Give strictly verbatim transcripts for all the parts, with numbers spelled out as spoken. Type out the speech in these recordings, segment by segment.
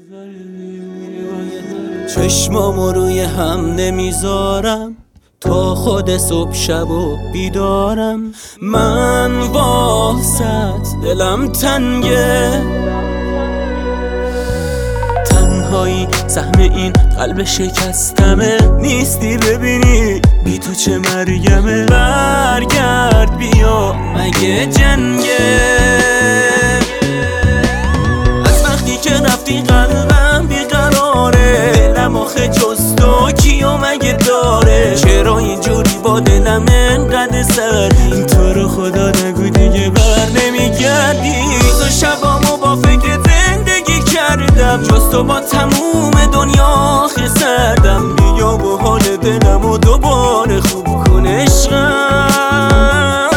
چشمامو روی هم نمیذارم تا خود صبح شب و بیدارم. من واسط دلم تنگه، تنهایی سهم این قلب شکستمه. نیستی ببینی بی تو چه مرگمه. برگرد بیا مگه جنگه. از وقتی که رفتی قلبم بیقراره. دلم آخه جز تو کیو مگه داره. چرا اینجوری با دلم انقدر سردی؟ تو رو خدا نگو دیگه بر نمیگردی. روز و شبامو با فکر زندگی کردم، جز تو با تموم دنیا آخه سردم. بیا با حال دلم و دوباره خوب کن عشقم.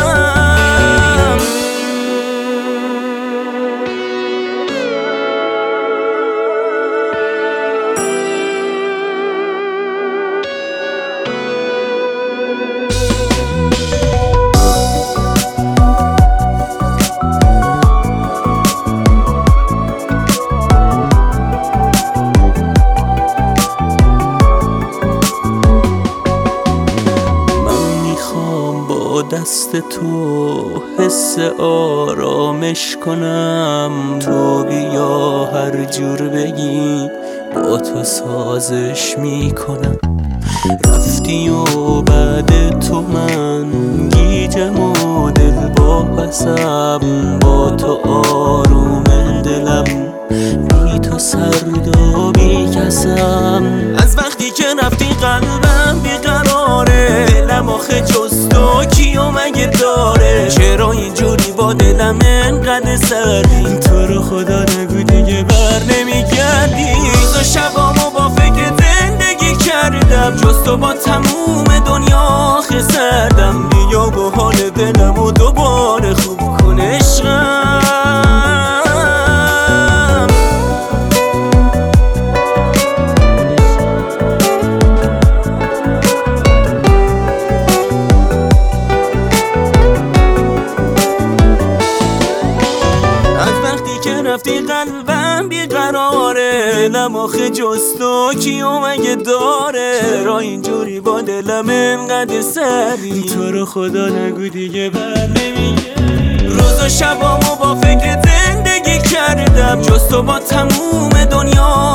دست تو حس آرامش کنم. تو بیا هر جور بگی با تو سازش میکنم. رفتی و بعد تو من گیجم و دل با پسم. با تو آروم دلم، بی تو سرد و بی کسم. از وقتی که رفتی قلبم بیقراره. دلم آخه جز تو کیو مگه داره. چرا اینجوری با دلم انقدر سردی؟ تو رو خدا نگو دیگه بر نمیگردی. روز و شبامو با فکر زندگی کردم، جز تو با تموم دنیا آخه سردم. بیا با حال دلم و دوباره خوب کن عشقم. رفتی قلبم بیقراره. دلم آخه جز تو کیو مگه داره. چرا اینجوری با دلم انقدر سردی؟ تو رو خدا نگو دیگه بر نمیگردی. روز و شبامو با فکر زندگی کردم، جز تو با تموم دنیا